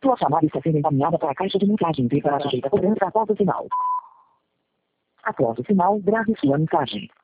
Sua chamada está sendo encaminhada para a caixa de mensagens e será sujeita a cobrança após o sinal. Após o sinal, grave sua mensagem.